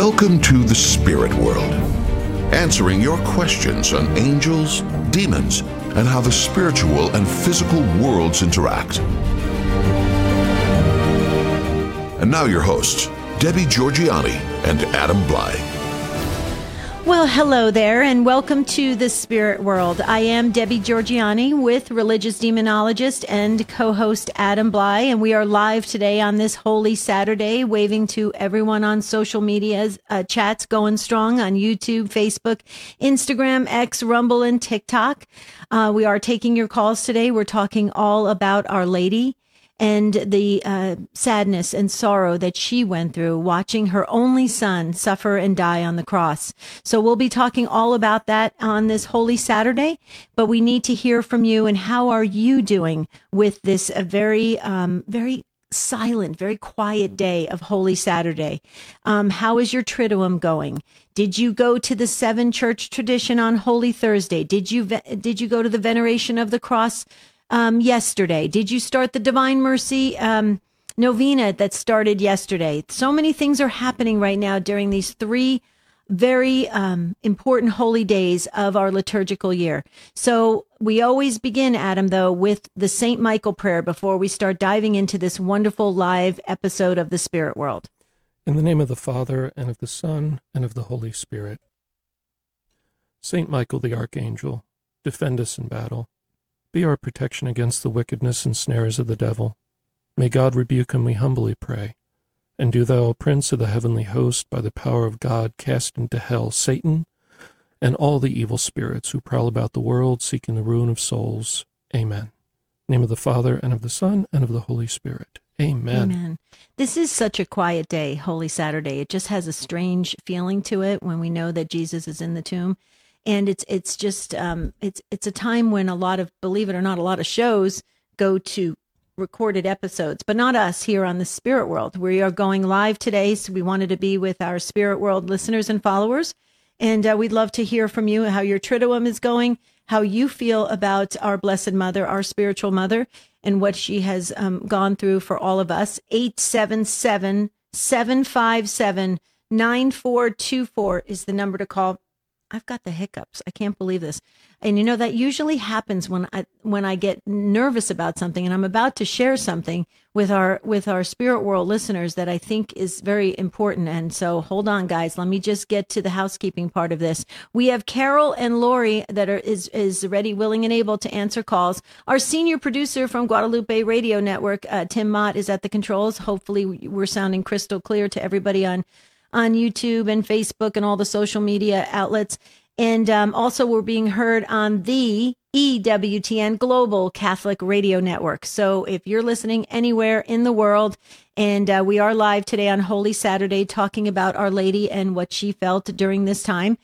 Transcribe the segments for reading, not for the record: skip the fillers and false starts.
Welcome to the Spirit World, answering your questions on angels, demons, and how the spiritual and physical worlds interact. And now your hosts, Debbie Georgianni and Adam Blai. Well, hello there, and welcome to the Spirit World. I am Debbie Georgianni with religious demonologist and co-host Adam Blai, and we are live today on this Holy Saturday, waving to everyone on social media, chats going strong on YouTube, Facebook, Instagram, X, Rumble, and TikTok. We are taking your calls today. We're talking all about Our Lady and the sadness and sorrow that she went through watching her only son suffer and die on the cross. So we'll be talking all about that on this Holy Saturday, but we need to hear from you. And how are you doing with this very silent, very quiet day of Holy Saturday? How is your Triduum going? Did you go to the 7 church tradition on Holy Thursday? Did you go to the veneration of the cross yesterday? Did you start the Divine Mercy novena that started yesterday? So many things are happening right now during these 3 very important holy days of our liturgical year. So we always begin, Adam, though, with the St. Michael prayer before we start diving into this wonderful live episode of the Spirit World. In the name of the Father, and of the Son, and of the Holy Spirit. St. Michael the Archangel, defend us in battle. Be our protection against the wickedness and snares of the devil. May God rebuke him, we humbly pray. And do thou, O Prince of the heavenly host, by the power of God, cast into hell Satan and all the evil spirits who prowl about the world, seeking the ruin of souls. Amen. In the name of the Father, and of the Son, and of the Holy Spirit. Amen. Amen. This is such a quiet day, Holy Saturday. It just has a strange feeling to it when we know that Jesus is in the tomb. And it's just a time when a lot of, believe it or not, a lot of shows go to recorded episodes, but not us here on the Spirit World. We are going live today, so we wanted to be with our Spirit World listeners and followers. And we'd love to hear from you, how your Triduum is going, how you feel about our Blessed Mother, our spiritual mother, and what she has gone through for all of us. 877-757-9424 is the number to call. I've got the hiccups. I can't believe this. And you know, that usually happens when I get nervous about something, and I'm about to share something with our Spirit World listeners that I think is very important. And so hold on, guys. Let me just get to the housekeeping part of this. We have Carol and Lori that is ready, willing, and able to answer calls. Our senior producer from Guadalupe Radio Network, Tim Mott, is at the controls. Hopefully we're sounding crystal clear to everybody on YouTube and Facebook and all the social media outlets. And also we're being heard on the EWTN Global Catholic Radio Network. So if you're listening anywhere in the world, and we are live today on Holy Saturday talking about Our Lady and what she felt during this time,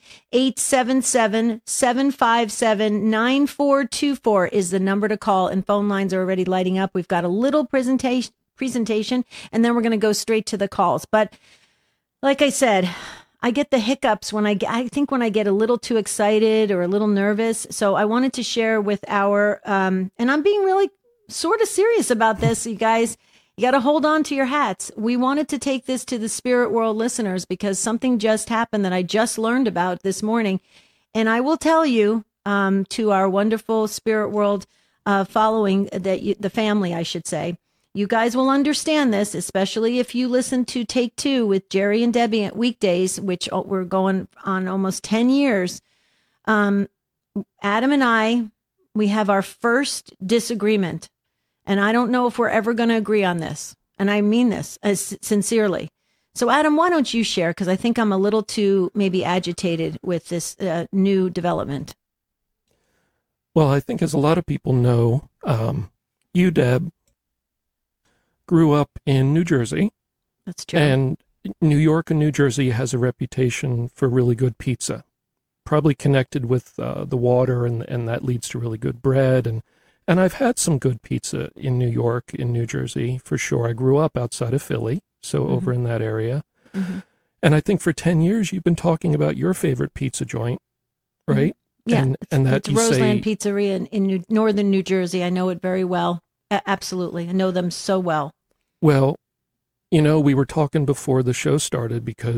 877-757-9424 is the number to call, and phone lines are already lighting up. We've got a little presentation, and then we're going to go straight to the calls. But like I said, I get the hiccups when I think when I get a little too excited or a little nervous. So I wanted to share with our, and I'm being really sort of serious about this, you guys. You got to hold on to your hats. We wanted to take this to the Spirit World listeners because something just happened that I just learned about this morning. And I will tell you, to our wonderful Spirit World following, the family, I should say, you guys will understand this, especially if you listen to Take Two with Jerry and Debbie at weekdays, which we're going on almost 10 years. Adam and I, we have our first disagreement, and I don't know if we're ever going to agree on this. And I mean this sincerely. So Adam, why don't you share? Because I think I'm a little too maybe agitated with this new development. Well, I think as a lot of people know, you, Deb, grew up in New Jersey. That's true. And New York and New Jersey has a reputation for really good pizza, probably connected with the water, and that leads to really good bread. And I've had some good pizza in New York, in New Jersey, for sure. I grew up outside of Philly, so over in that area. Mm-hmm. And I think for 10 years you've been talking about your favorite pizza joint, right? Yeah, and that it's Roseland Pizzeria in northern New Jersey. I know it very well. Absolutely. I know them so well. Well, you know, we were talking before the show started because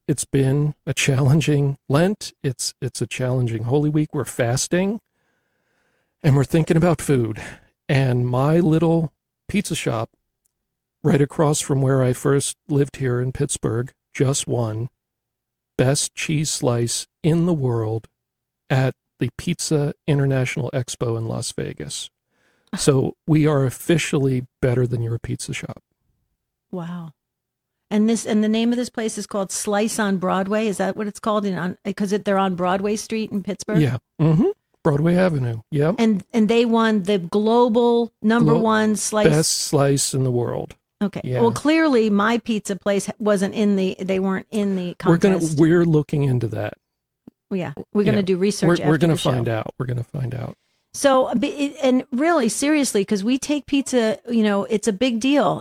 it's been a challenging Lent. It's a challenging Holy Week. We're fasting, and we're thinking about food. And my little pizza shop right across from where I first lived here in Pittsburgh just won best cheese slice in the world at the Pizza International Expo in Las Vegas. So we are officially better than your pizza shop. Wow. And the name of this place is called Slice on Broadway. Is that what it's called? Because they're on Broadway Street in Pittsburgh. Yeah. Mm-hmm. Broadway Avenue. Yep. And they won the global number one slice. Best slice in the world. Okay. Yeah. Well, clearly my pizza place they weren't in the contest. We're looking into that. Yeah. We're going to do research. We're going to find out. We're going to find out. So, and really seriously, because we take pizza, it's a big deal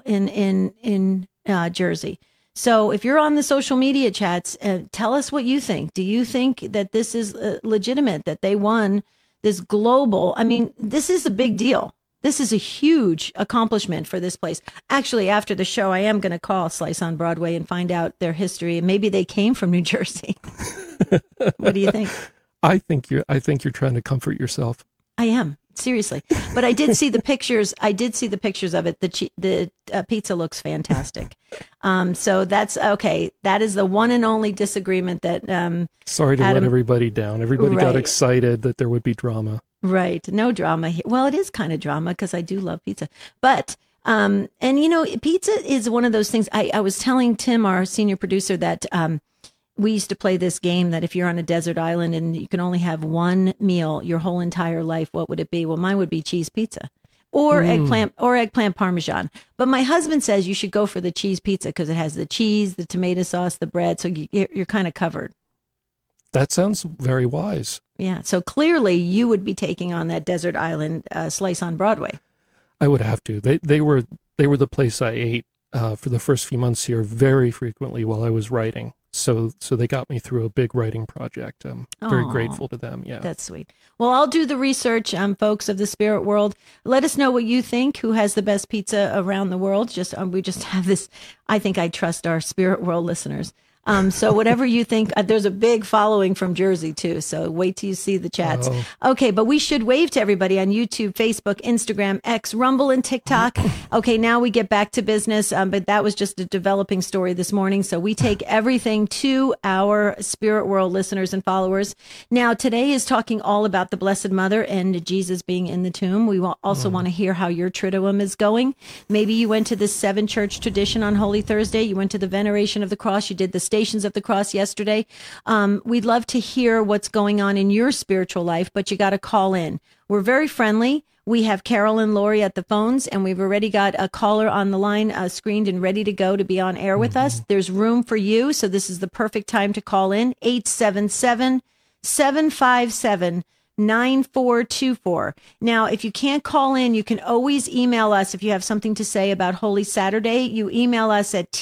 in Jersey. So if you're on the social media chats, tell us what you think. Do you think that this is legitimate, that they won this global? I mean, this is a big deal. This is a huge accomplishment for this place. Actually, after the show, I am going to call Slice on Broadway and find out their history. And maybe they came from New Jersey. What do you think? I think you're trying to comfort yourself. I am, seriously. But I did see the pictures. I did see the pictures of it. The pizza looks fantastic. So that's okay. That is the one and only disagreement that sorry to Adam, let everybody down. Everybody got excited that there would be drama. Right. No drama here. Well, it is kind of drama because I do love pizza. But and pizza is one of those things. I was telling Tim, our senior producer, that we used to play this game that if you're on a desert island and you can only have one meal your whole entire life, what would it be? Well, mine would be cheese pizza or eggplant parmesan. But my husband says you should go for the cheese pizza because it has the cheese, the tomato sauce, the bread. So you're kind of covered. That sounds very wise. Yeah. So clearly you would be taking on that desert island Slice on Broadway. I would have to. They were the place I ate for the first few months here very frequently while I was writing. So they got me through a big writing project. I'm very grateful to them. Yeah. That's sweet. Well, I'll do the research, folks of the spirit world. Let us know what you think, who has the best pizza around the world. We just have this, I think I trust our spirit world listeners. So whatever you think, there's a big following from Jersey too. So wait till you see the chats. Okay. But we should wave to everybody on YouTube, Facebook, Instagram, X, Rumble, and TikTok. Okay. Now we get back to business. But that was just a developing story this morning. So we take everything to our spirit world listeners and followers. Now today is talking all about the Blessed Mother and Jesus being in the tomb. We will also want to hear how your Triduum is going. Maybe you went to the 7 church tradition on Holy Thursday. You went to the veneration of the cross. You did the Stations of the Cross yesterday. We'd love to hear what's going on in your spiritual life, but you got to call in. We're very friendly. We have Carol and Lori at the phones, and we've already got a caller on the line screened and ready to go to be on air with us. There's room for you, so this is the perfect time to call in. 877-757-9424. Now, if you can't call in, you can always email us if you have something to say about Holy Saturday. You email us at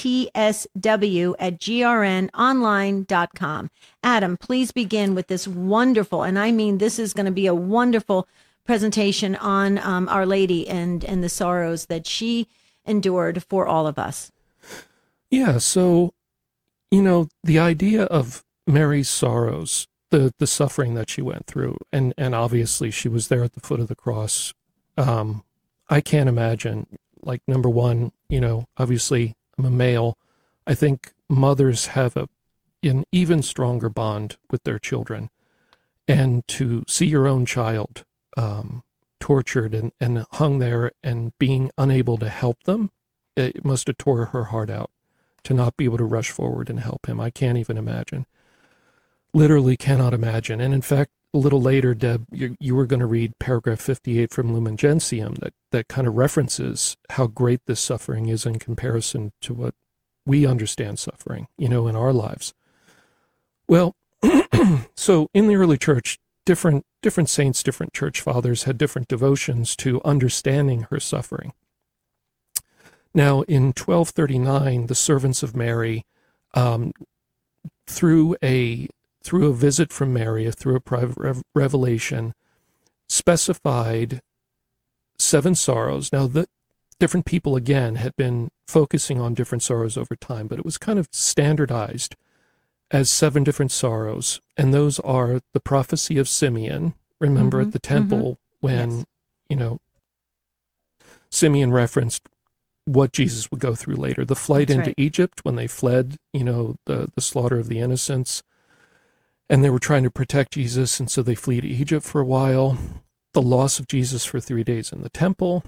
tsw@grnonline.com. Adam, please begin with this wonderful, and I mean this is going to be a wonderful presentation on Our Lady and the sorrows that she endured for all of us. Yeah, so, the idea of Mary's sorrows, the suffering that she went through, and obviously she was there at the foot of the cross. I can't imagine, like, number one, obviously I'm a male. I think mothers have an even stronger bond with their children, and to see your own child tortured and hung there and being unable to help them, it must have tore her heart out to not be able to rush forward and help him. I can't even imagine. Literally cannot imagine. And in fact, a little later, Deb, you were going to read paragraph 58 from Lumen Gentium that kind of references how great this suffering is in comparison to what we understand suffering, in our lives. Well, so in the early church, different saints, different church fathers had different devotions to understanding her suffering. Now, in 1239, the servants of Mary, through a visit from Mary, through a private revelation, specified 7 sorrows. Now, the different people, again, had been focusing on different sorrows over time, but it was kind of standardized as 7 different sorrows, and those are the prophecy of Simeon. Remember at the temple when, Yes. Simeon referenced what Jesus would go through later. The flight That's into right. Egypt when they fled, the slaughter of the innocents, and they were trying to protect Jesus, and so they flee to Egypt for a while. The loss of Jesus for 3 days in the temple,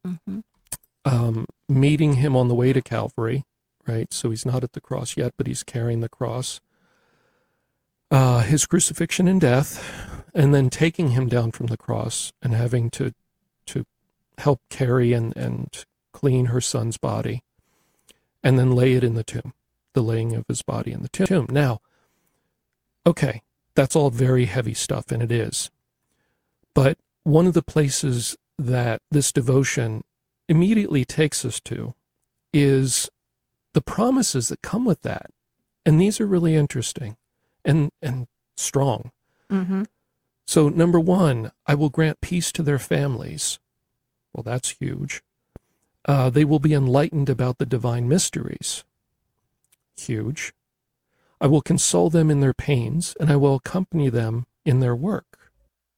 meeting him on the way to Calvary, right? So he's not at the cross yet, but he's carrying the cross. His crucifixion and death, and then taking him down from the cross and having to help carry and clean her son's body, and then lay it in the tomb, the laying of his body in the tomb. Now, okay, that's all very heavy stuff, and it is. But one of the places that this devotion immediately takes us to is the promises that come with that. And these are really interesting and strong. So, number 1, I will grant peace to their families. Well, that's huge. They will be enlightened about the divine mysteries. Huge. I will console them in their pains, and I will accompany them in their work.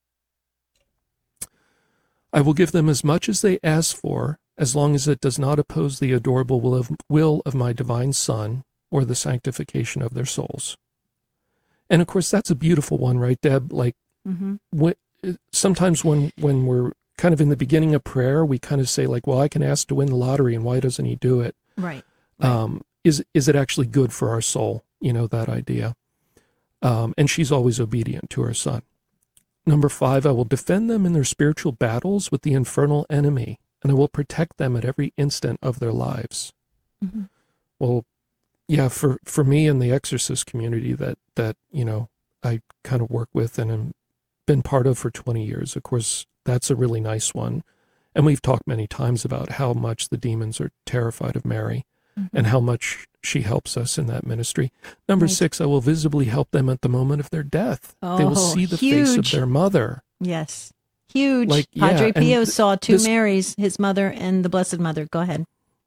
I will give them as much as they ask for, as long as it does not oppose the adorable will of my divine Son or the sanctification of their souls. And of course, that's a beautiful one, right, Deb? Like, sometimes when we're kind of in the beginning of prayer, we kind of say, like, well, I can ask to win the lottery, and why doesn't he do it? Right. Is it actually good for our soul? That idea. And she's always obedient to her son. Number 5, I will defend them in their spiritual battles with the infernal enemy, and I will protect them at every instant of their lives. Well, yeah, for me in the exorcist community that I kind of work with and have been part of for 20 years, of course, that's a really nice one. And we've talked many times about how much the demons are terrified of Mary and how much she helps us in that ministry. Number 6, I will visibly help them at the moment of their death. They will see the face of their mother. Yes. Huge. Padre Pio saw 2 Marys, his mother and the Blessed Mother. Go ahead.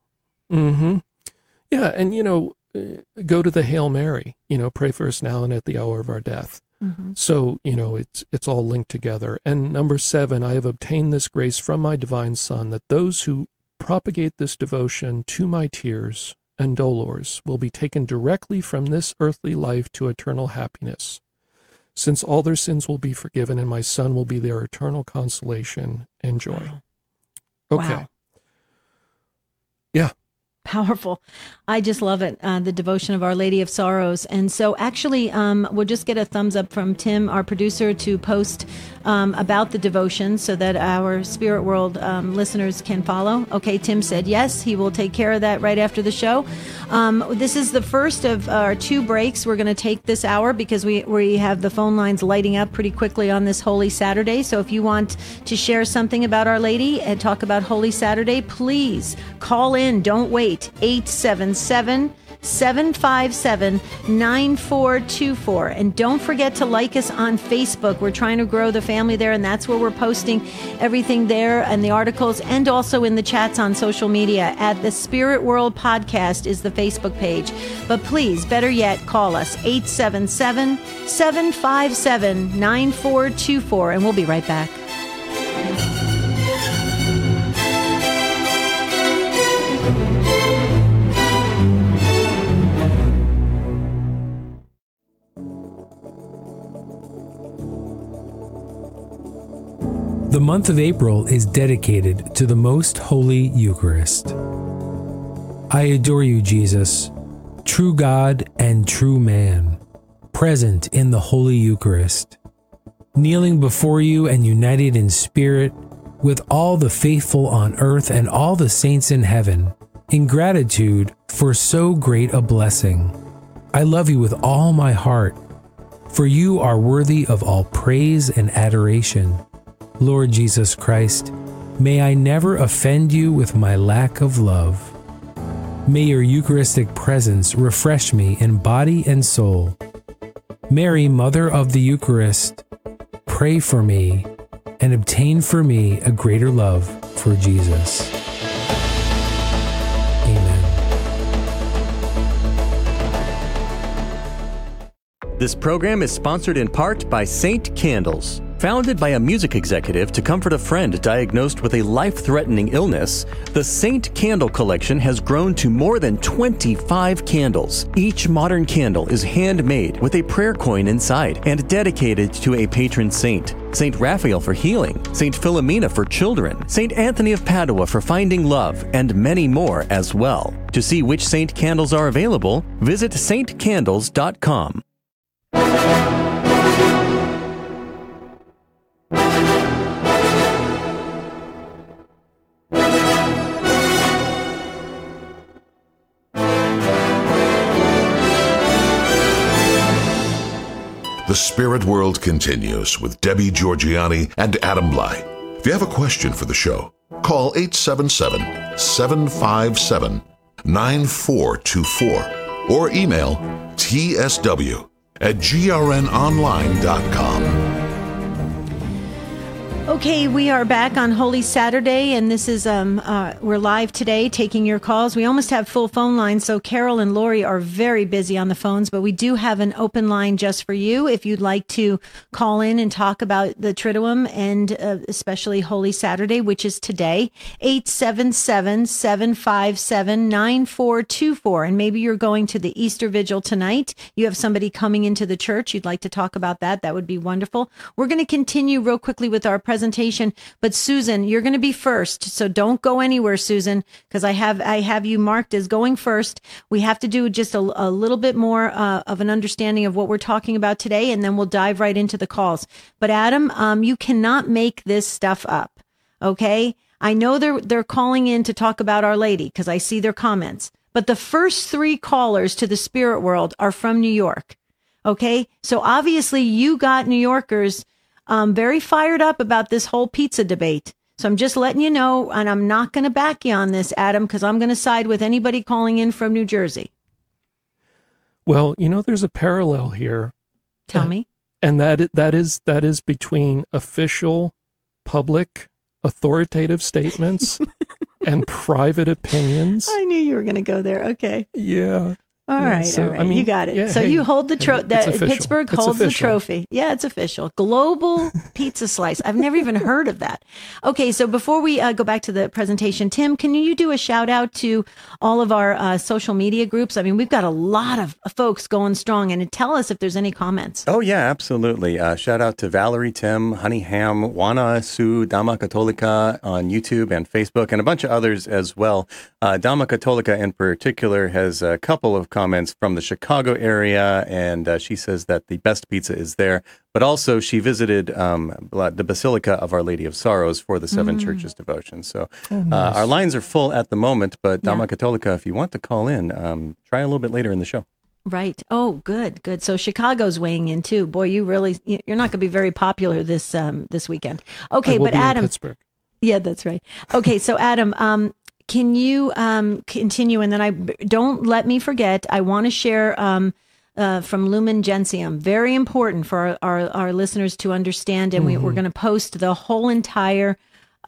Yeah, and, go to the Hail Mary, pray for us now and at the hour of our death. So, it's all linked together. And number 7, I have obtained this grace from my divine Son, that those who propagate this devotion to my tears and dolors will be taken directly from this earthly life to eternal happiness, since all their sins will be forgiven and my Son will be their eternal consolation and joy. Okay. Wow. Yeah. Powerful. I just love it. The devotion of Our Lady of Sorrows. And so actually, we'll just get a thumbs up from Tim, our producer, to post about the devotion so that our Spirit World listeners can follow. Okay, Tim said yes. He will take care of that right after the show. This is the first of our 2 breaks we're going to take this hour because we have the phone lines lighting up pretty quickly on this Holy Saturday. So if you want to share something about Our Lady and talk about Holy Saturday, please call in. Don't wait. 877-757-9424. And don't forget to like us on Facebook. We're trying to grow the family there, and that's where we're posting everything there and the articles, and also in the chats on social media. At the Spirit World Podcast is the Facebook page. But please, better yet, call us 877-757-9424, and we'll be right back. The month of April is dedicated to the Most Holy Eucharist. I adore you, Jesus, true God and true man, present in the Holy Eucharist, kneeling before you and united in spirit with all the faithful on earth and all the saints in heaven, in gratitude for so great a blessing. I love you with all my heart, for you are worthy of all praise and adoration. Lord Jesus Christ, may I never offend you with my lack of love. May your Eucharistic presence refresh me in body and soul. Mary, Mother of the Eucharist, pray for me and obtain for me a greater love for Jesus. Amen. This program is sponsored in part by Saint Candles. Founded by a music executive to comfort a friend diagnosed with a life-threatening illness, the Saint Candle collection has grown to more than 25 candles. Each modern candle is handmade with a prayer coin inside and dedicated to a patron saint. Saint Raphael for healing, Saint Philomena for children, Saint Anthony of Padua for finding love, and many more as well. To see which Saint Candles are available, visit saintcandles.com. The Spirit World continues with Debbie Georgianni and Adam Blai. If you have a question for the show, call 877-757-9424 or email tsw@grnonline.com. Okay, we are back on Holy Saturday, and this is we're live today taking your calls. We almost have full phone lines, so Carol and Lori are very busy on the phones, but we do have an open line just for you if you'd like to call in and talk about the Triduum and especially Holy Saturday, which is today, 877-757-9424. And maybe you're going to the Easter Vigil tonight. You have somebody coming into the church. You'd like to talk about that. That would be wonderful. We're going to continue real quickly with our presentation, but Susan, you're going to be first, so don't go anywhere, Susan, because I have you marked as going first. We have to do just a little bit more of an understanding of what we're talking about today, and then we'll dive right into the calls. But Adam, you cannot make this stuff up, okay? I know they're calling in to talk about Our Lady because I see their comments, but the first three callers to the Spirit World are from New York, okay? So obviously you got New Yorkers very fired up about this whole pizza debate. So I'm just letting you know, and I'm not going to back you on this, Adam, because I'm going to side with anybody calling in from New Jersey. Well, there's a parallel here. Tell me. And that is between official, public, authoritative statements and private opinions. I knew you were going to go there. Okay. Yeah. All right. You got it. Yeah, so you hold the trophy. Pittsburgh holds the trophy. Yeah, it's official. Global pizza slice. I've never even heard of that. Okay, so before we go back to the presentation, Tim, can you do a shout out to all of our social media groups? I mean, we've got a lot of folks going strong, and tell us if there's any comments. Oh, yeah, absolutely. Shout out to Valerie, Tim, Honey Ham, Juana, Sue, Dama Católica on YouTube and Facebook, and a bunch of others as well. Dama Católica in particular has a couple of comments from the Chicago area, and she says that the best pizza is there. But also, she visited the Basilica of Our Lady of Sorrows for the Seven Churches devotion. So nice. Our lines are full at the moment, but Dama Católica, if you want to call in, try a little bit later in the show. Right. Oh, good. So Chicago's weighing in too. Boy, you're not going to be very popular this weekend. Okay, but Adam, in Pittsburgh. Yeah, that's right. Okay, so Adam, can you continue? And then don't let me forget, I want to share from Lumen Gentium. Very important for our listeners to understand. And we're going to post the whole entire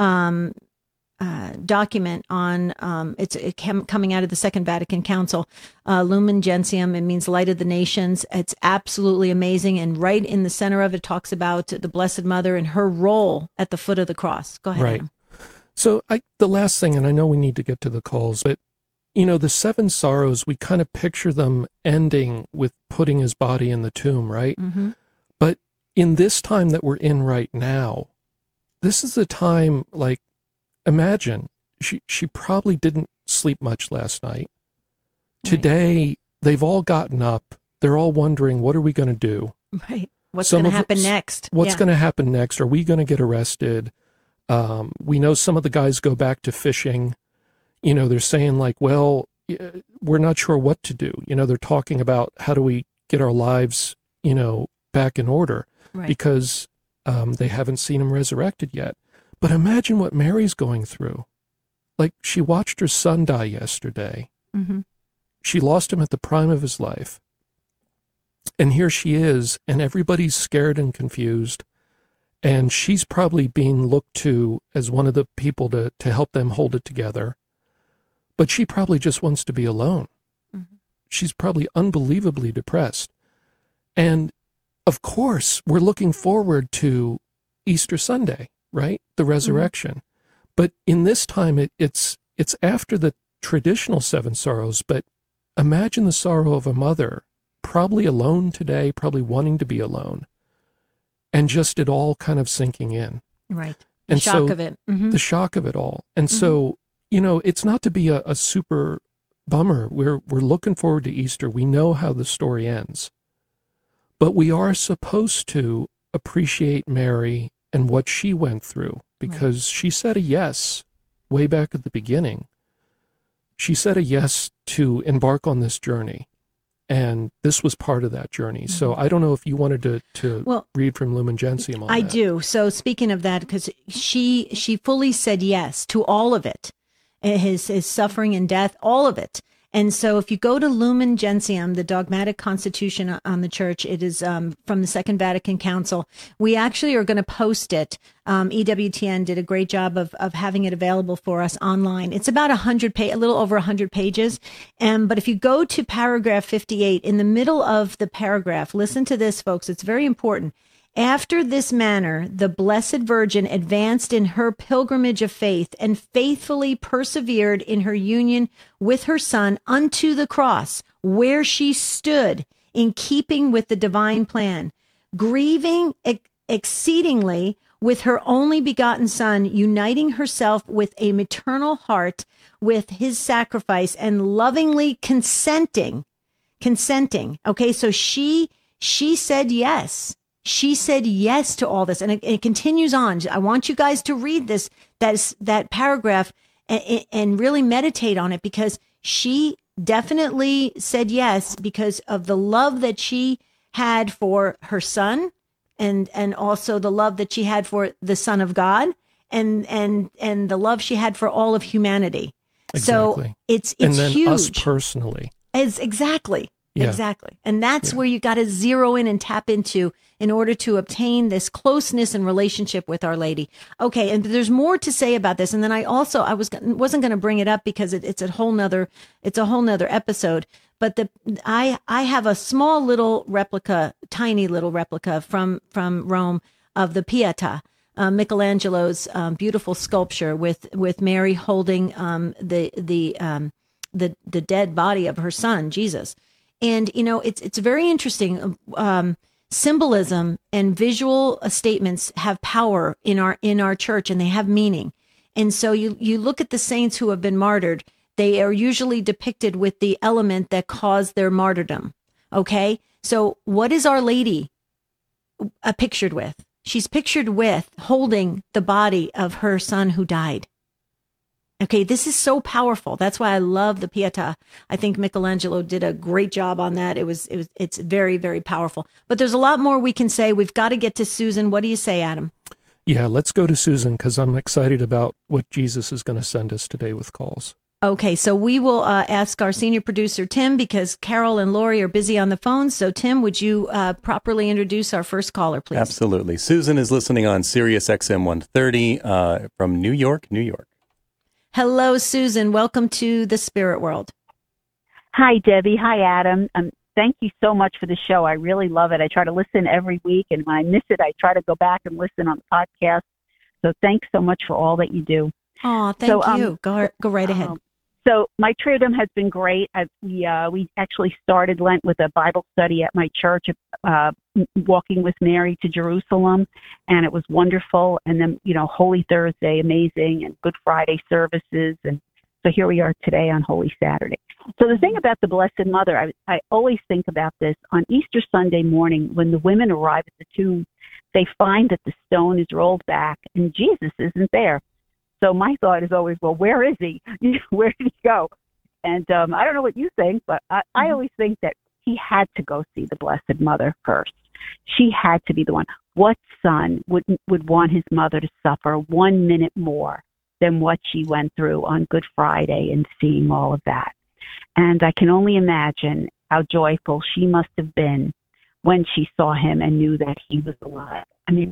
document on, it's coming out of the Second Vatican Council. Lumen Gentium, it means Light of the Nations. It's absolutely amazing. And right in the center of it talks about the Blessed Mother and her role at the foot of the cross. Go ahead, right. Adam. So the last thing, and I know we need to get to the calls, but, the seven sorrows, we kind of picture them ending with putting his body in the tomb, right? Mm-hmm. But in this time that we're in right now, this is a time, like, imagine, she probably didn't sleep much last night. Right. Today, they've all gotten up. They're all wondering, what are we going to do? Right. What's going to happen next? What's going to happen next? Are we going to get arrested? We know some of the guys go back to fishing. They're saying like, well, we're not sure what to do. They're talking about how do we get our lives, back in order, right, because they haven't seen him resurrected yet. But imagine what Mary's going through. Like, she watched her son die yesterday. Mm-hmm. She lost him at the prime of his life. And here she is, and everybody's scared and confused. And she's probably being looked to as one of the people to help them hold it together. But she probably just wants to be alone. Mm-hmm. She's probably unbelievably depressed. And of course, we're looking forward to Easter Sunday, right? The resurrection. But in this time, it's after the traditional seven sorrows, but imagine the sorrow of a mother, probably alone today, probably wanting to be alone, and just it all kind of sinking in. Right. And shock so, of it. the shock of it all. And so, it's not to be a super bummer. We're looking forward to Easter. We know how the story ends. But we are supposed to appreciate Mary and what she went through, because she said a yes way back at the beginning. She said a yes to embark on this journey. And this was part of that journey. So I don't know if you wanted to read from Lumen Gentium on that. I do. So speaking of that, because she fully said yes to all of it, his suffering and death, all of it. And so if you go to Lumen Gentium, the dogmatic constitution on the church, it is from the Second Vatican Council. We actually are going to post it. EWTN did a great job of having it available for us online. It's about a little over 100 pages. But if you go to paragraph 58, in the middle of the paragraph, listen to this, folks. It's very important. After this manner, the Blessed Virgin advanced in her pilgrimage of faith and faithfully persevered in her union with her Son unto the cross, where she stood in keeping with the divine plan, grieving exceedingly with her only begotten Son, uniting herself with a maternal heart with his sacrifice and lovingly consenting. Okay, so she said yes. She said yes to all this. And it continues on. I want you guys to read this, that paragraph and really meditate on it, because she definitely said yes because of the love that she had for her Son and also the love that she had for the Son of God and the love she had for all of humanity. Exactly. So it's and then huge. Us personally. Exactly. Yeah. Exactly. And that's where you got to zero in and tap into in order to obtain this closeness and relationship with Our Lady. Okay. And there's more to say about this. And then I wasn't going to bring it up because it's a whole nother episode. But I have a small little replica, tiny little replica from Rome of the Pietà, Michelangelo's beautiful sculpture with Mary holding the dead body of her son, Jesus. And, it's very interesting. Symbolism and visual statements have power in our church, and they have meaning. And so you look at the saints who have been martyred, they are usually depicted with the element that caused their martyrdom. Okay. So what is Our Lady pictured with? She's pictured with holding the body of her son who died. Okay, this is so powerful. That's why I love the Pietà. I think Michelangelo did a great job on that. It's very, very powerful. But there's a lot more we can say. We've got to get to Susan. What do you say, Adam? Yeah, let's go to Susan, because I'm excited about what Jesus is going to send us today with calls. Okay, so we will ask our senior producer, Tim, because Carol and Lori are busy on the phone. So, Tim, would you properly introduce our first caller, please? Absolutely. Susan is listening on Sirius XM 130 from New York, New York. Hello, Susan. Welcome to the Spirit World. Hi, Debbie. Hi, Adam. Thank you so much for the show. I really love it. I try to listen every week, and when I miss it, I try to go back and listen on the podcast. So thanks so much for all that you do. Oh, thank you. Go right ahead. So my Triduum has been great. We actually started Lent with a Bible study at my church, walking with Mary to Jerusalem, and it was wonderful. And then, Holy Thursday, amazing, and Good Friday services. And so here we are today on Holy Saturday. So the thing about the Blessed Mother, I always think about this. On Easter Sunday morning, when the women arrive at the tomb, they find that the stone is rolled back and Jesus isn't there. So my thought is always, well, where is he? Where did he go? And I don't know what you think, but I always think that he had to go see the Blessed Mother first. She had to be the one. What son would want his mother to suffer 1 minute more than what she went through on Good Friday and seeing all of that? And I can only imagine how joyful she must have been when she saw him and knew that he was alive. I mean,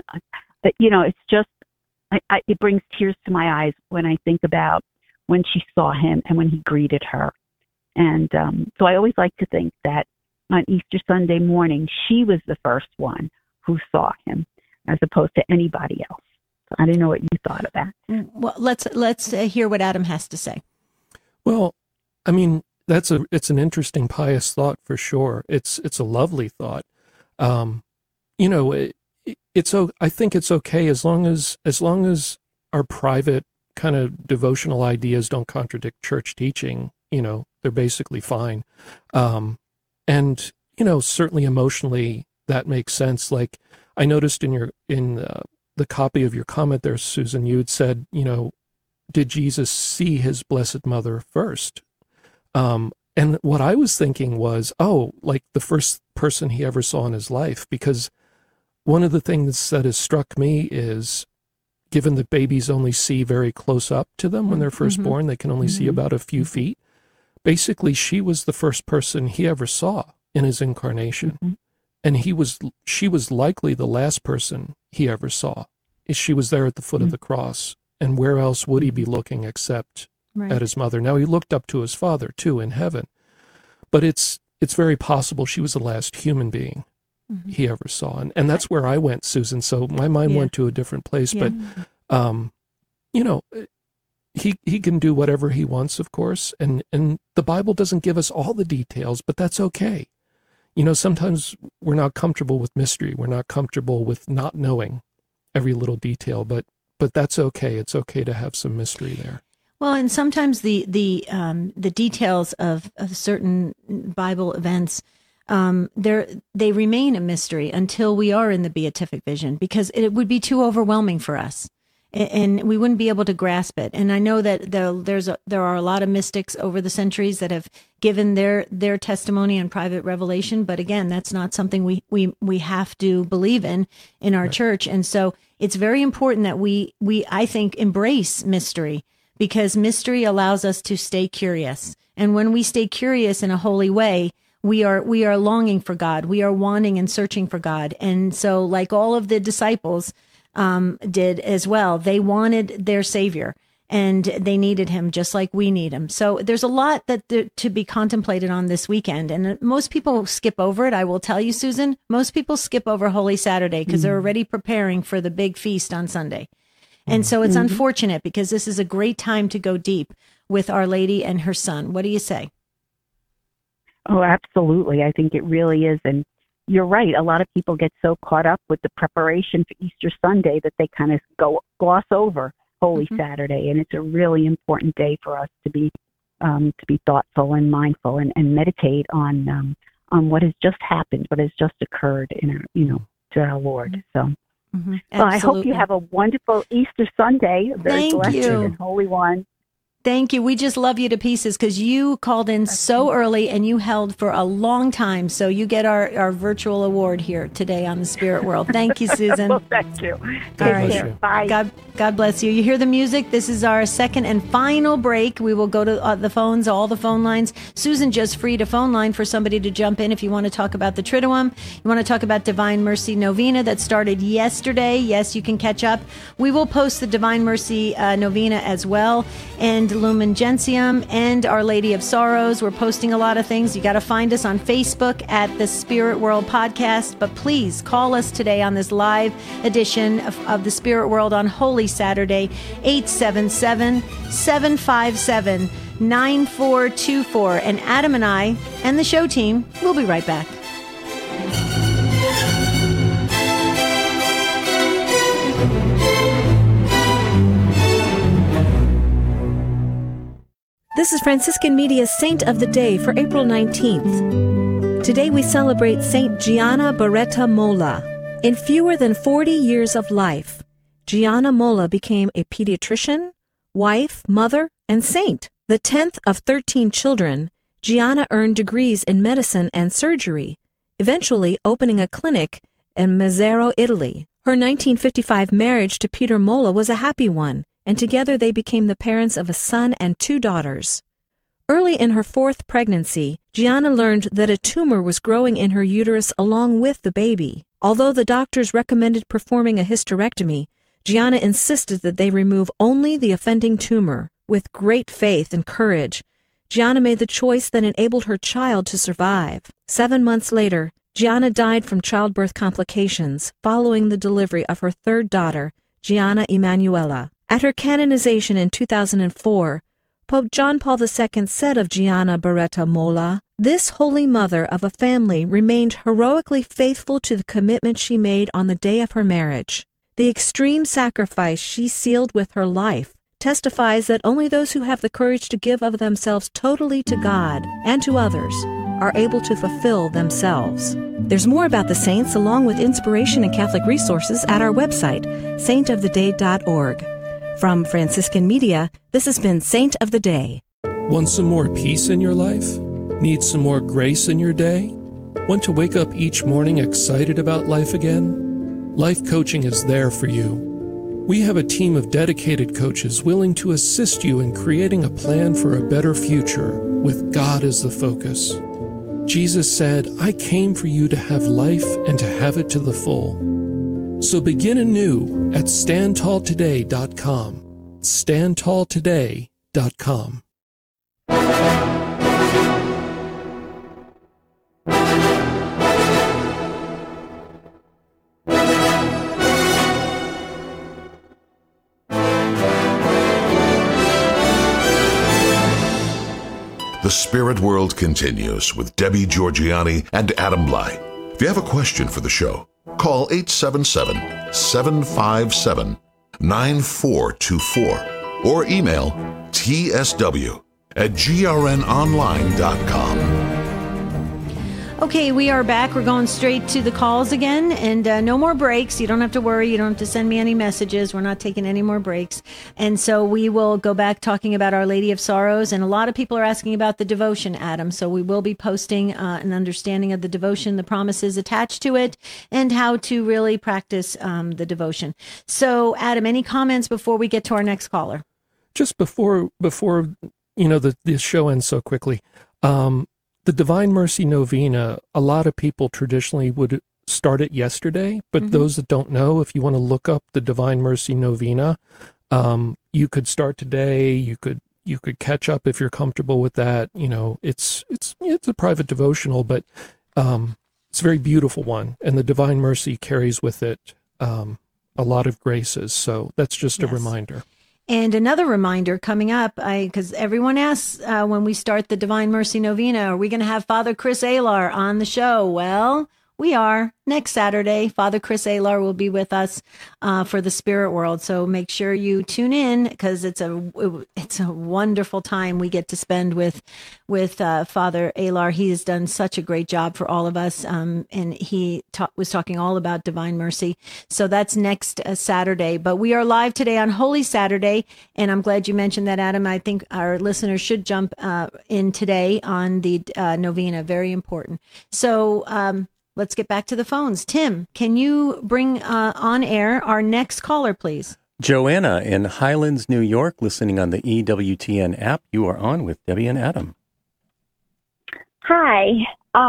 it's just, it brings tears to my eyes when I think about when she saw him and when he greeted her. And so I always like to think that on Easter Sunday morning, she was the first one who saw him, as opposed to anybody else. So I didn't know what you thought of that. Well, let's hear what Adam has to say. Well, I mean, it's an interesting, pious thought for sure. It's a lovely thought. You know, I think it's okay as long as our private kind of devotional ideas don't contradict church teaching. You know, they're basically fine. And you know, certainly emotionally that makes sense. Like I noticed in the copy of your comment there, Susan, you had said, you know, did Jesus see his Blessed Mother first? And what I was thinking was, like the first person he ever saw in his life, because one of the things that has struck me is, given that babies only see very close up to them when they're first born, they can only see about a few feet. Basically, she was the first person he ever saw in his incarnation. And she was likely the last person he ever saw. She was there at the foot of the cross. And where else would he be looking except at his mother? Now, he looked up to his Father, too, in heaven. But it's very possible she was the last human being he ever saw. And that's where I went, Susan. So my mind went to a different place. But, you know, he can do whatever he wants, of course. And the Bible doesn't give us all the details, but that's okay. You know, sometimes we're not comfortable with mystery. We're not comfortable with not knowing every little detail, but that's okay. It's okay to have some mystery there. Well, and sometimes the details of certain Bible events, they remain a mystery until we are in the beatific vision, because it would be too overwhelming for us, and we wouldn't be able to grasp it. And I know that there are a lot of mystics over the centuries that have given their testimony and private revelation, but again, that's not something we have to believe in our church. And so it's very important that we I think embrace mystery, because mystery allows us to stay curious. And when we stay curious in a holy way, we are longing for God. We are wanting and searching for God. And so, like all of the disciples did as well, they wanted their Savior, and they needed him just like we need him. So there's a lot to be contemplated on this weekend. And most people skip over it. I will tell you, Susan, most people skip over Holy Saturday because they're already preparing for the big feast on Sunday. And so it's unfortunate, because this is a great time to go deep with Our Lady and her Son. What do you say? Oh, absolutely. I think it really is. And you're right. A lot of people get so caught up with the preparation for Easter Sunday that they kind of gloss over Holy Saturday. And it's a really important day for us to be thoughtful and mindful and meditate on what has just happened, what has just occurred in our, to our Lord. So. Well, I hope you have a wonderful Easter Sunday, a very blessed and holy one. Thank you. We just love you to pieces, because you called in so early and you held for a long time. So you get our virtual award here today on the Spirit World. Thank you, Susan. Well, thank you. Take care. Bye. God bless you. You hear the music? This is our second and final break. We will go to the phones, all the phone lines. Susan just freed a phone line for somebody to jump in if you want to talk about the Triduum. You want to talk about Divine Mercy Novena that started yesterday. Yes, you can catch up. We will post the Divine Mercy Novena as well, and Lumen Gentium and Our Lady of Sorrows. We're posting a lot of things. You got to find us on Facebook at the Spirit World Podcast. But please call us today on this live edition of the Spirit World on Holy Saturday, 877-757-9424. And Adam and I and the show team will be right back. This is Franciscan Media's Saint of the Day for April 19th. Today we celebrate Saint Gianna Beretta Molla. In fewer than 40 years of life, Gianna Molla became a pediatrician, wife, mother, and saint. The 10th of 13 children, Gianna earned degrees in medicine and surgery, eventually opening a clinic in Mazzaro, Italy. Her 1955 marriage to Peter Molla was a happy one, and together they became the parents of a son and 2 daughters. Early in her 4th pregnancy, Gianna learned that a tumor was growing in her uterus along with the baby. Although the doctors recommended performing a hysterectomy, Gianna insisted that they remove only the offending tumor. With great faith and courage, Gianna made the choice that enabled her child to survive. 7 months later, Gianna died from childbirth complications following the delivery of her third daughter, Gianna Emanuela. At her canonization in 2004, Pope John Paul II said of Gianna Beretta Molla, "This holy mother of a family remained heroically faithful to the commitment she made on the day of her marriage. The extreme sacrifice she sealed with her life testifies that only those who have the courage to give of themselves totally to God and to others are able to fulfill themselves." There's more about the saints along with inspiration and Catholic resources at our website, saintoftheday.org. From Franciscan Media, this has been Saint of the Day. Want some more peace in your life? Need some more grace in your day? Want to wake up each morning excited about life again? Life Coaching is there for you. We have a team of dedicated coaches willing to assist you in creating a plan for a better future with God as the focus. Jesus said, "I came for you to have life and to have it to the full." So begin anew at standtalltoday.com. standtalltoday.com. The Spirit World continues with Debbie Georgianni and Adam Blai. If you have a question for the show, call 877-757-9424 or email tsw@grnonline.com. Okay, we are back. We're going straight to the calls again, and no more breaks. You don't have to worry. You don't have to send me any messages. We're not taking any more breaks. And so we will go back talking about Our Lady of Sorrows. And a lot of people are asking about the devotion, Adam. So we will be posting an understanding of the devotion, the promises attached to it, and how to really practice the devotion. So, Adam, any comments before we get to our next caller? Just before the show ends so quickly, the Divine Mercy Novena, a lot of people traditionally would start it yesterday, but those that don't know, if you want to look up the Divine Mercy Novena, you could start today. You could catch up if you're comfortable with that. You know, it's a private devotional, but it's a very beautiful one, and the Divine Mercy carries with it a lot of graces. So that's just a reminder. And another reminder coming up, because everyone asks when we start the Divine Mercy Novena, are we going to have Father Chris Alar on the show? Well, we are. Next Saturday, Father Chris Alar will be with us for the Spirit World. So make sure you tune in, because it's a wonderful time we get to spend with Father Alar. He has done such a great job for all of us, and he was talking all about Divine Mercy. So that's next Saturday. But we are live today on Holy Saturday, and I'm glad you mentioned that, Adam. I think our listeners should jump in today on the novena. Very important. So let's get back to the phones. Tim, can you bring on air our next caller, please? Joanna in Highlands, New York, listening on the EWTN app. You are on with Debbie and Adam. Hi.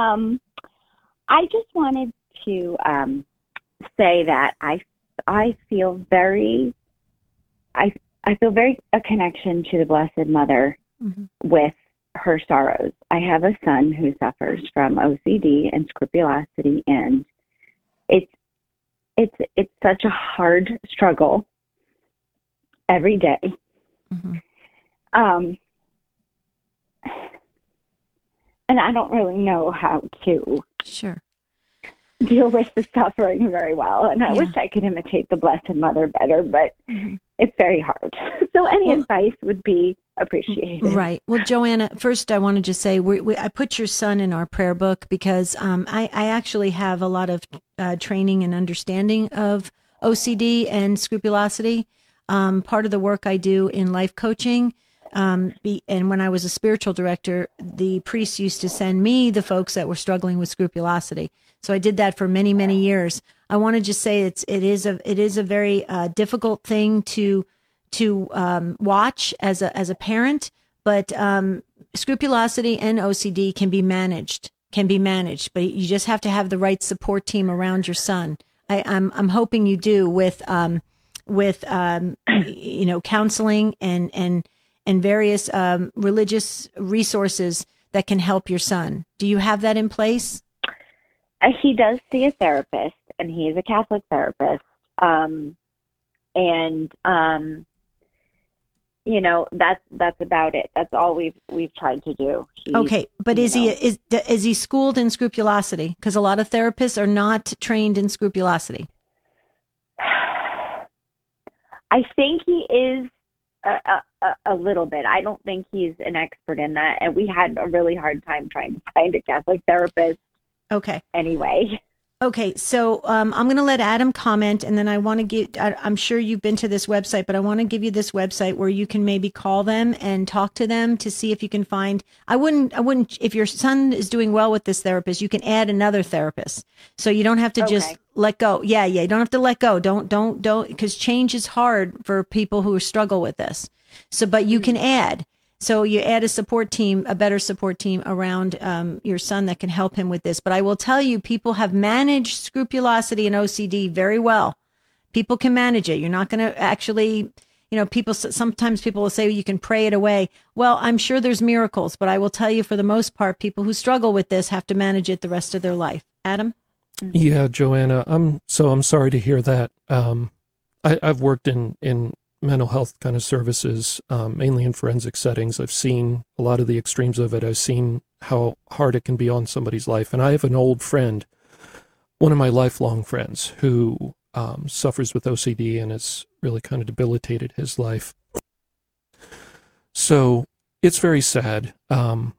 I just wanted to say that I feel very a connection to the Blessed Mother with her sorrows. I have a son who suffers from OCD and scrupulosity, and it's such a hard struggle every day. And I don't really know how to deal with the suffering very well. And I wish I could imitate the Blessed Mother better, but it's very hard. So any advice would be appreciated. Right. Well, Joanna, first I want to just say I put your son in our prayer book because I actually have a lot of training and understanding of OCD and scrupulosity. Part of the work I do in life coaching, and when I was a spiritual director, the priests used to send me the folks that were struggling with scrupulosity. So I did that for many, many years. I want to just say it is a very difficult thing to watch as a parent, but scrupulosity and OCD can be managed, but you just have to have the right support team around your son. I'm hoping you do with counseling and and various religious resources that can help your son. Do you have that in place? He does see a therapist, and he is a Catholic therapist. That's about it. That's all we've tried to do. Okay, but is he schooled in scrupulosity? Because a lot of therapists are not trained in scrupulosity. I think he is a little bit. I don't think he's an expert in that, and we had a really hard time trying to find a Catholic therapist. Okay. Anyway. Okay, so I'm going to let Adam comment, and then I want to give, I'm sure you've been to this website, but I want to give you this website where you can maybe call them and talk to them to see if you can find, I wouldn't, if your son is doing well with this therapist, you can add another therapist. So you don't have to just let go. Yeah, you don't have to let go. Don't, because change is hard for people who struggle with this. So, but you can add. So you add a support team, a better support team around your son that can help him with this. But I will tell you, people have managed scrupulosity and OCD very well. People can manage it. You're not going to actually, sometimes people will say you can pray it away. Well, I'm sure there's miracles, but I will tell you, for the most part, people who struggle with this have to manage it the rest of their life. Adam? Yeah, Joanna, I'm sorry to hear that. I've worked in mental health kind of services, mainly in forensic settings. I've seen a lot of the extremes of it. I've seen how hard it can be on somebody's life. And I have an old friend, one of my lifelong friends, who suffers with OCD and has really kind of debilitated his life. So it's very sad. And,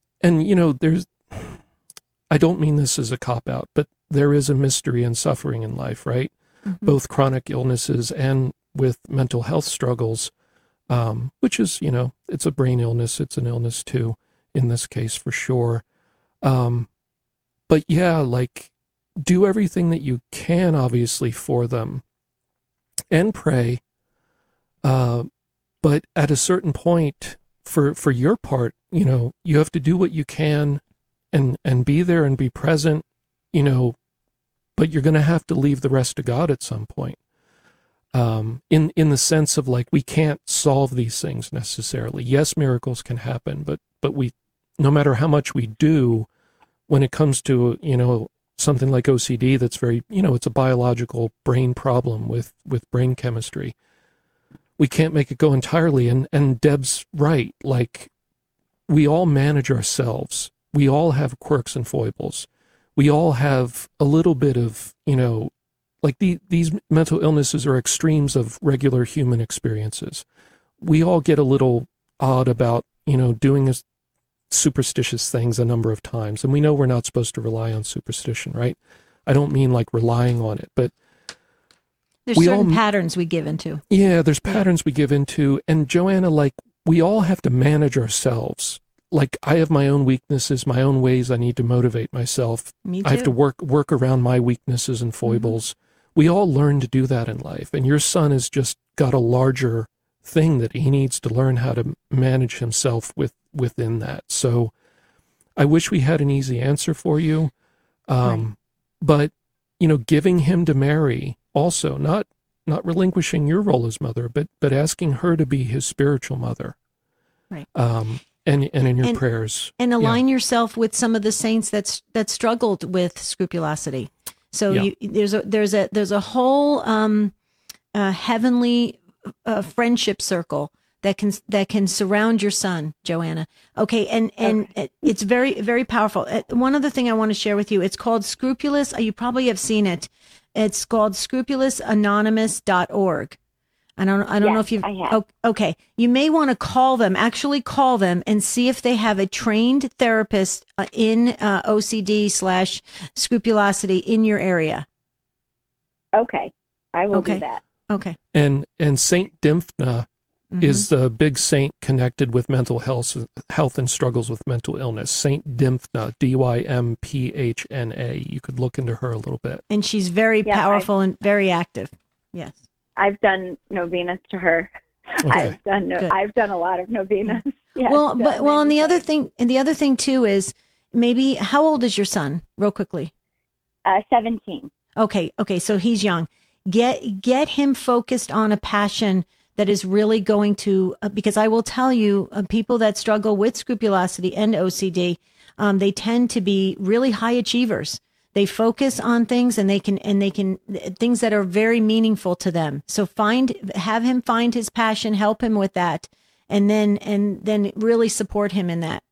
I don't mean this as a cop-out, but there is a mystery and suffering in life, right? Mm-hmm. Both chronic illnesses and with mental health struggles, which is, it's a brain illness. It's an illness too, in this case, for sure. But yeah, do everything that you can, obviously, for them and pray. But at a certain point, for your part, you have to do what you can and be there and be present, but you're going to have to leave the rest to God at some point. In the sense of we can't solve these things necessarily. Yes, miracles can happen, but we, no matter how much we do, when it comes to, something like OCD, that's very, it's a biological brain problem with brain chemistry. We can't make it go entirely. And Deb's right. We all manage ourselves. We all have quirks and foibles. We all have a little bit of, these mental illnesses are extremes of regular human experiences. We all get a little odd about, doing superstitious things a number of times. And we know we're not supposed to rely on superstition, right? I don't mean relying on it, but there's certain patterns we give into. Yeah, there's patterns we give into. And Joanna, we all have to manage ourselves. I have my own weaknesses, my own ways I need to motivate myself. Me too. I have to work around my weaknesses and foibles. Mm-hmm. We all learn to do that in life. And your son has just got a larger thing that he needs to learn how to manage himself within that. So I wish we had an easy answer for you. Right. But, giving him to Mary also, not relinquishing your role as mother, but asking her to be his spiritual mother. Right. And in your prayers. And align yourself with some of the saints that struggled with scrupulosity. So there's a whole heavenly friendship circle that can surround your son, Joanna. Okay, and it's very, very powerful. One other thing I want to share with you, it's called Scrupulous. You probably have seen it. It's called scrupulousanonymous.org. I don't know if you've. Okay, you may want to call them and see if they have a trained therapist in OCD/scrupulosity in your area. Okay, I will do that. Okay. And Saint Dymphna is the big saint connected with mental health and struggles with mental illness. Saint Dymphna, DymphnA. You could look into her a little bit. And she's very powerful and very active. Yes. I've done novenas to her. Okay. I've done a lot of novenas. Yes, and the other thing too is, maybe, how old is your son? Real quickly. 17. Okay. So he's young. Get him focused on a passion that is really going to, because I will tell you, people that struggle with scrupulosity and OCD, they tend to be really high achievers. They focus on things and they can things that are very meaningful to them. So have him find his passion, help him with that, and then really support him in that.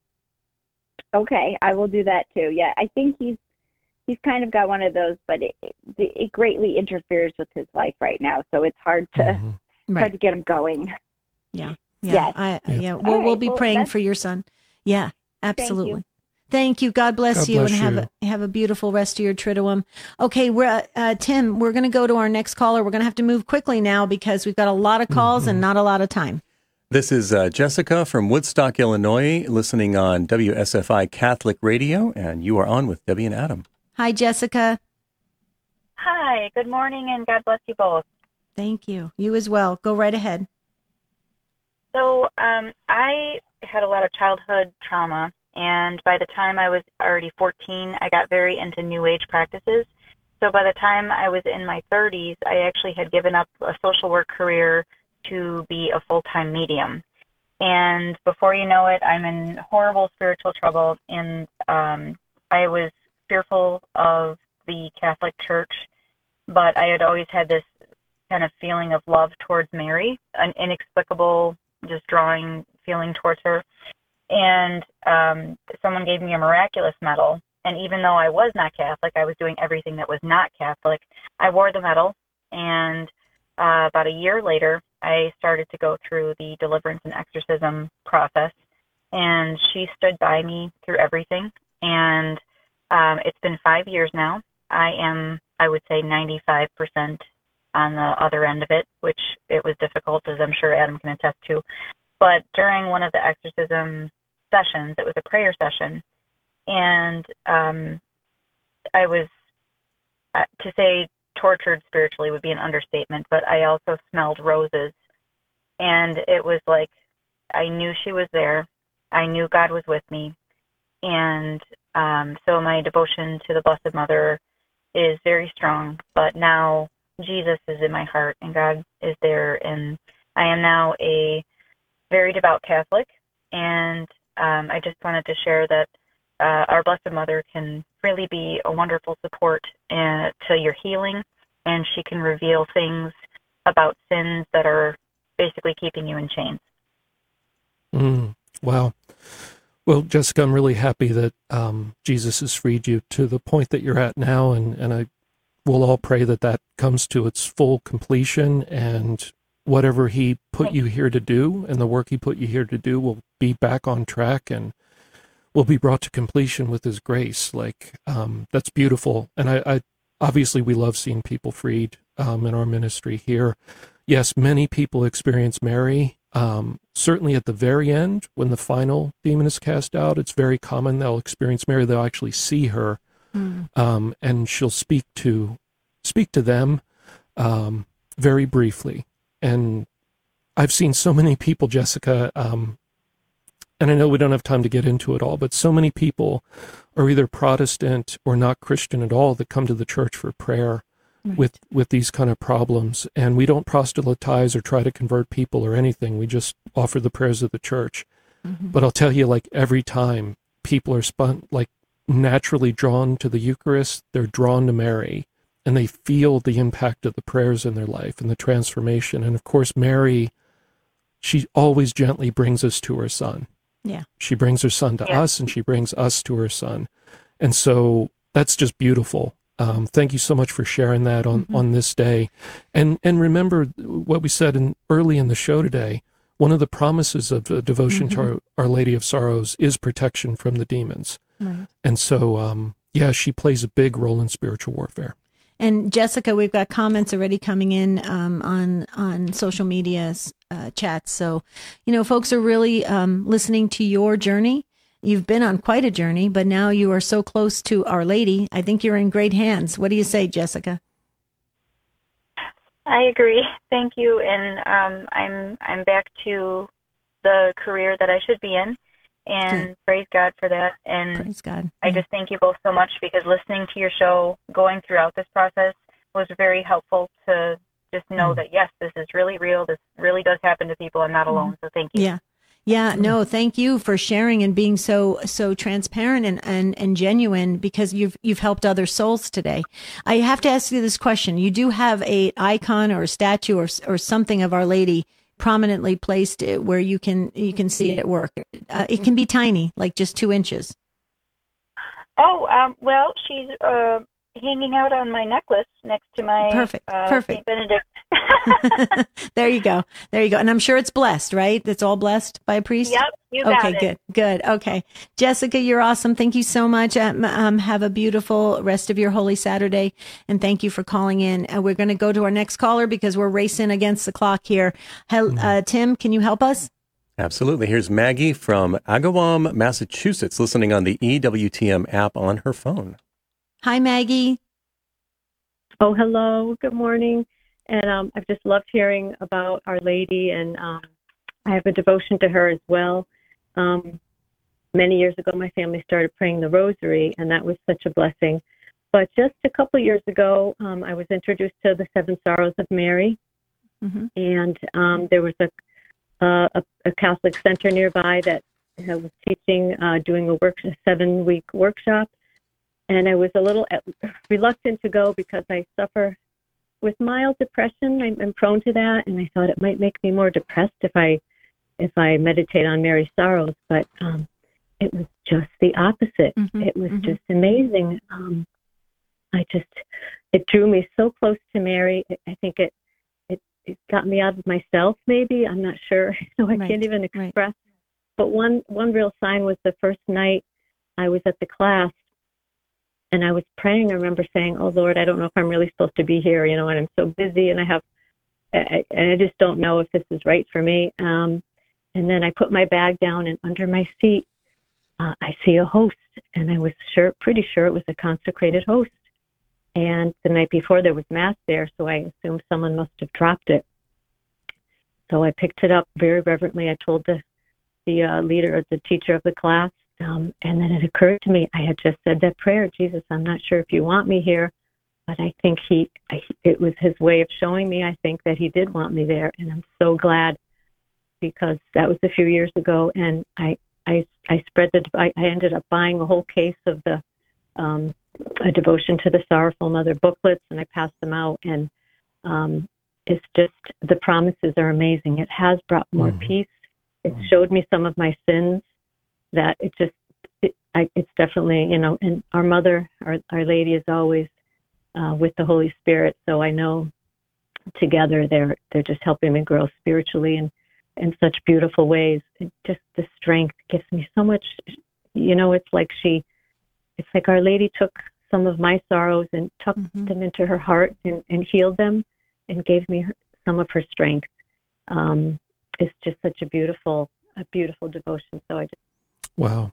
Okay, I will do that too. Yeah, I think he's kind of got one of those, but it greatly interferes with his life right now. So it's hard to hard to get him going. Yeah. Yes. Well, we'll be praying for your son. Yeah, absolutely. Thank you. God bless you, and have a beautiful rest of your Triduum. Okay, Tim, we're going to go to our next caller. We're going to have to move quickly now because we've got a lot of calls and not a lot of time. This is Jessica from Woodstock, Illinois, listening on WSFI Catholic Radio, and you are on with Debbie and Adam. Hi, Jessica. Hi, good morning, and God bless you both. Thank you. You as well. Go right ahead. So I had a lot of childhood trauma, and by the time I was already 14, I got very into New Age practices. So by the time I was in my 30s, I actually had given up a social work career to be a full-time medium. And before you know it, I'm in horrible spiritual trouble, and I was fearful of the Catholic Church, but I had always had this kind of feeling of love towards Mary, an inexplicable, just drawing feeling towards her. And someone gave me a miraculous medal, and even though I was not Catholic, I was doing everything that was not Catholic. I wore the medal, and about a year later, I started to go through the deliverance and exorcism process, and she stood by me through everything. And it's been 5 years now. I would say 95% on the other end of it, which it was difficult, as I'm sure Adam can attest to. But during one of the exorcism sessions, it was a prayer session, and I was, to say tortured spiritually would be an understatement, but I also smelled roses, and it was like I knew she was there. I knew God was with me, and so my devotion to the Blessed Mother is very strong, but now Jesus is in my heart, and God is there, and I am now a very devout Catholic, and I just wanted to share that our Blessed Mother can really be a wonderful support to your healing, and she can reveal things about sins that are basically keeping you in chains. Wow. Well, Jessica, I'm really happy that Jesus has freed you to the point that you're at now, and I will all pray that that comes to its full completion, and whatever he put you here to do and the work he put you here to do will be back on track and will be brought to completion with his grace. That's beautiful. And I obviously we love seeing people freed in our ministry here. Yes, many people experience Mary. Certainly at the very end, when the final demon is cast out, it's very common they'll experience Mary. They'll actually see her, and she'll speak to them very briefly. And I've seen so many people, Jessica, and I know we don't have time to get into it all, but so many people are either Protestant or not Christian at all that come to the church for prayer with these kind of problems. And we don't proselytize or try to convert people or anything. We just offer the prayers of the church. But I'll tell you, every time people are naturally drawn to the Eucharist, they're drawn to Mary, and they feel the impact of the prayers in their life and the transformation. And of course, Mary, she always gently brings us to her son. Yeah. She brings her son to us, and she brings us to her son. And so that's just beautiful. Thank you so much for sharing that on this day. And remember what we said early in the show today. One of the promises of the devotion to Our Lady of Sorrows is protection from the demons. Right. And so, she plays a big role in spiritual warfare. And Jessica, we've got comments already coming in on social media chats. So, folks are really listening to your journey. You've been on quite a journey, but now you are so close to Our Lady. I think you're in great hands. What do you say, Jessica? I agree. Thank you. And I'm back to the career that I should be in. And praise God for that. And praise God. I just thank you both so much, because listening to your show, going throughout this process, was very helpful to just know that, yes, this is really real. This really does happen to people. I'm not alone. So thank you. Yeah. Yeah, no, thank you for sharing and being so transparent and genuine, because you've helped other souls today. I have to ask you this question. You do have a icon or a statue or something of Our Lady prominently placed where you can see it at work. It can be tiny, like just 2 inches. Oh, well, she's hanging out on my necklace next to my Perfect. St. Benedict. There you go. And I'm sure it's blessed, right? It's all blessed by a priest? Yep, you got it. Okay, good. Okay. Jessica, you're awesome. Thank you so much. Have a beautiful rest of your Holy Saturday, and thank you for calling in. We're going to go to our next caller because we're racing against the clock here. Tim, can you help us? Absolutely. Here's Maggie from Agawam, Massachusetts, listening on the EWTM app on her phone. Hi, Maggie. Oh, hello. Good morning. And I've just loved hearing about Our Lady, and I have a devotion to her as well. Many years ago, my family started praying the Rosary, and that was such a blessing. But just a couple years ago, I was introduced to the Seven Sorrows of Mary, and there was a Catholic center nearby that was teaching, doing a 7-week workshop, and I was a little reluctant to go because I suffer with mild depression. I'm prone to that, and I thought it might make me more depressed if I meditate on Mary's sorrows. But it was just the opposite. It was just amazing. It drew me so close to Mary. I think it got me out of myself. Maybe, I'm not sure. I can't even express. Right. But one real sign was the first night I was at the class. And I was praying. I remember saying, "Oh Lord, I don't know if I'm really supposed to be here, and I'm so busy, and I just don't know if this is right for me." And then I put my bag down, and under my seat, I see a host, and I was pretty sure it was a consecrated host. And the night before there was Mass there, so I assumed someone must have dropped it. So I picked it up very reverently. I told the leader, or the teacher of the class. And then it occurred to me, I had just said that prayer, "Jesus, I'm not sure if you want me here," but I think it was his way of showing me, I think, that he did want me there. And I'm so glad, because that was a few years ago, and I ended up buying a whole case of the a devotion to the Sorrowful Mother booklets, and I passed them out. And it's just, the promises are amazing. It has brought more peace. It showed me some of my sins. That it's definitely, and our Mother, our Lady, is always with the Holy Spirit. So I know together they're just helping me grow spiritually and in such beautiful ways. And just the strength gives me so much. It's like Our Lady took some of my sorrows and tucked them into her heart and healed them, and gave me some of her strength. It's just such a beautiful devotion. So I just. Wow.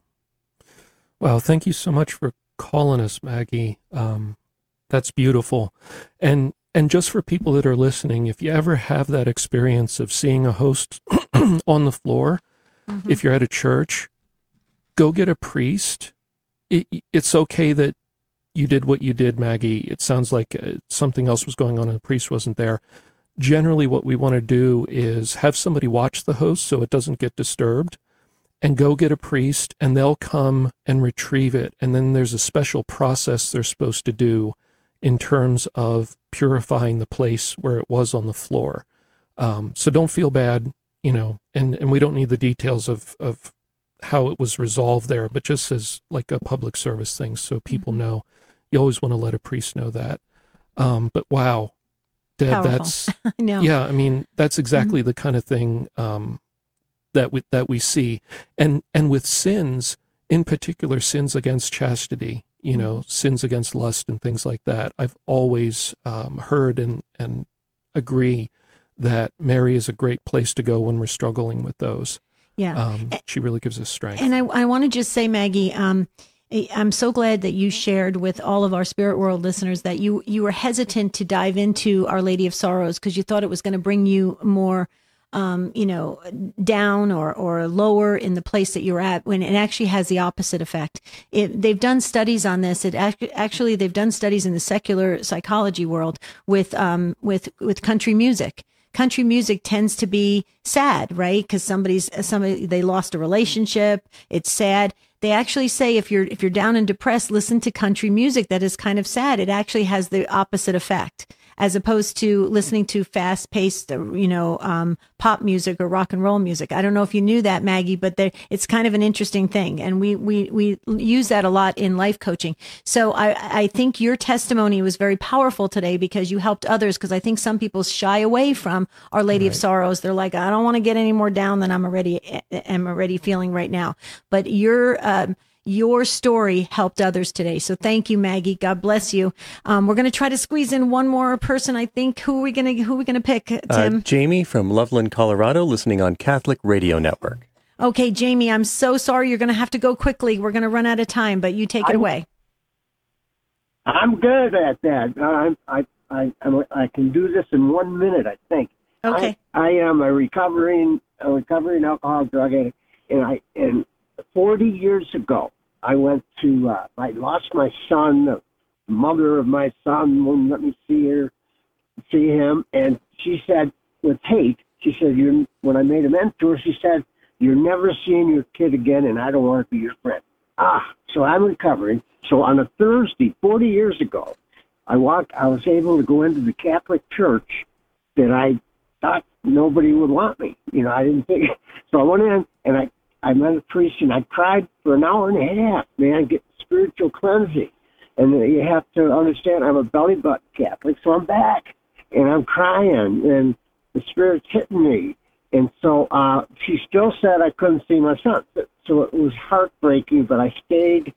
Thank you so much for calling us, Maggie. That's beautiful. And just for people that are listening, if you ever have that experience of seeing a host on the floor, if you're at a church, go get a priest. It's okay that you did what you did, Maggie. It sounds like something else was going on and the priest wasn't there. Generally, what we want to do is have somebody watch the host so it doesn't get disturbed. And go get a priest, and they'll come and retrieve it. And then there's a special process they're supposed to do in terms of purifying the place where it was on the floor. So don't feel bad, and we don't need the details of how it was resolved there, but just as like a public service thing so people know. You always want to let a priest know that. But wow, Deb, Powerful. that's, I know. Yeah, I mean, that's exactly the kind of thing that we see, and with sins, in particular, sins against chastity, sins against lust and things like that. I've always heard and agree that Mary is a great place to go when we're struggling with those. Yeah, she really gives us strength. And I want to just say, Maggie, I'm so glad that you shared with all of our Spirit World listeners that you were hesitant to dive into Our Lady of Sorrows because you thought it was going to bring you more down or lower in the place that you're at, when it actually has the opposite effect. They've done studies on this. Actually, they've done studies in the secular psychology world with country music. Country music tends to be sad, right? Because somebody they lost a relationship. It's sad. They actually say if you're down and depressed, listen to country music that is kind of sad. It actually has the opposite effect, as opposed to listening to fast-paced, pop music or rock and roll music. I don't know if you knew that, Maggie, but it's kind of an interesting thing, and we use that a lot in life coaching. So I think your testimony was very powerful today because you helped others. Because I think some people shy away from Our Lady of Sorrows. They're like, I don't want to get any more down than I'm already feeling right now. But your story helped others today. So thank you, Maggie. God bless you. We're going to try to squeeze in one more person, I think. Who are we going to pick, Tim? Jamie from Loveland, Colorado, listening on Catholic Radio Network. Okay, Jamie, I'm so sorry. You're going to have to go quickly. We're going to run out of time, but you take it away. I'm good at that. I can do this in 1 minute, I think. Okay. I am a recovering alcoholic drug addict, and 40 years ago, I lost my son. The mother of my son wouldn't let me see him. And she said, with hate, she said, when I made amends to her, she said, you're never seeing your kid again, and I don't want to be your friend. So I'm recovering. So on a Thursday, 40 years ago, I was able to go into the Catholic Church that I thought nobody would want me. I didn't think. So I went in, and I met a priest, and I cried for an hour and a half, man, get spiritual cleansing. And you have to understand, I'm a belly button Catholic, so I'm back, and I'm crying, and the Spirit's hitting me. And so she still said I couldn't see my son. So it was heartbreaking, but I stayed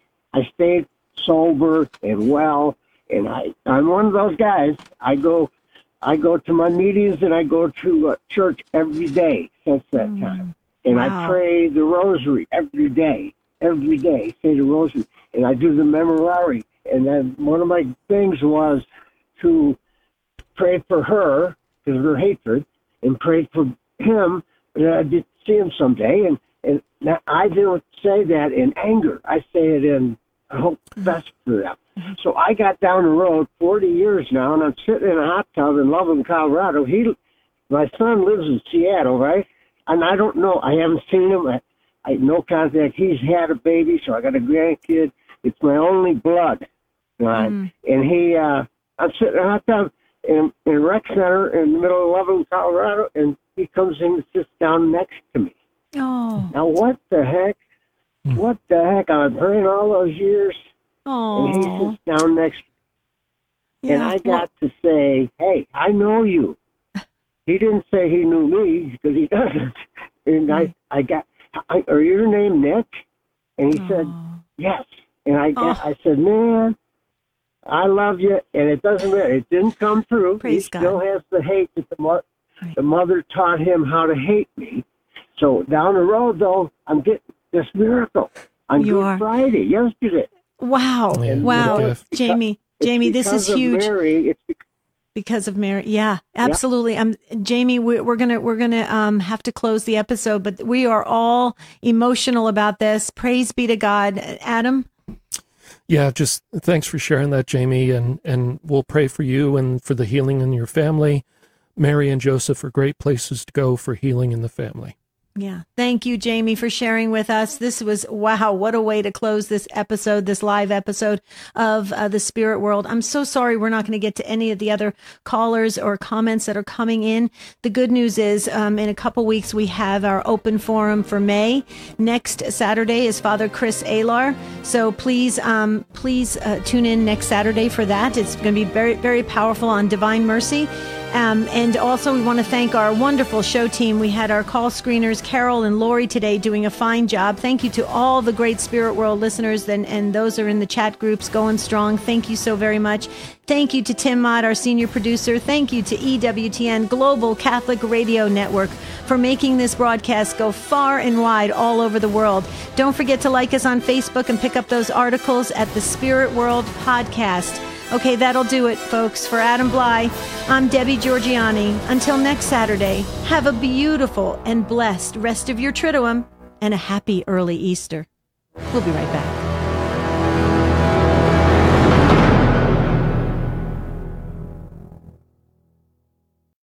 sober and well, and I'm one of those guys. I go to my meetings, and I go to church every day since that time. And I pray the rosary every day, say the rosary. And I do the memorare. And then one of my things was to pray for her, because of her hatred, and pray for him, that I did see him someday. And now I don't say that in anger. I say it in hope best for them. So I got down the road 40 years now, and I'm sitting in a hot tub in Loveland, Colorado. My son lives in Seattle, right? And I don't know. I haven't seen him. I no contact. He's had a baby, so I got a grandkid. It's my only blood. And I'm sitting in a hot tub in a rec center in the middle of Loveland, Colorado, and he comes in and sits down next to me. Oh. Now, what the heck? What the heck? I've been praying all those years, and he sits down next to me. And I got to say, hey, I know you. He didn't say he knew me, because he doesn't. And are your name Nick? And he said, yes. And I said, man, I love you. And it doesn't matter. It didn't come through. Praise he still has the hate that the mother taught him how to hate me. So down the road, though, I'm getting this miracle on Good Friday, yesterday. Wow. Wow. Jamie, this is huge. Mary, because of Mary. Yeah, absolutely. Yeah. Jamie, we're gonna have to close the episode, but we are all emotional about this. Praise be to God. Adam? Yeah, just thanks for sharing that, Jamie, and we'll pray for you and for the healing in your family. Mary and Joseph are great places to go for healing in the family. Yeah. Thank you, Jamie, for sharing with us. This was, wow, what a way to close this episode, this live episode of The Spirit World. I'm so sorry we're not going to get to any of the other callers or comments that are coming in. The good news is in a couple weeks, we have our open forum for May. Next Saturday is Father Chris Alar. So please tune in next Saturday for that. It's going to be very, very powerful on Divine Mercy. And also we want to thank our wonderful show team. We had our call screeners, Carol and Lori, today doing a fine job. Thank you to all the great Spirit World listeners and those are in the chat groups going strong. Thank you so very much. Thank you to Tim Mott, our senior producer. Thank you to EWTN Global Catholic Radio Network for making this broadcast go far and wide all over the world. Don't forget to like us on Facebook and pick up those articles at the Spirit World Podcast. Okay, that'll do it, folks. For Adam Bly, I'm Debbie Georgianni. Until next Saturday, have a beautiful and blessed rest of your Triduum and a happy early Easter. We'll be right back.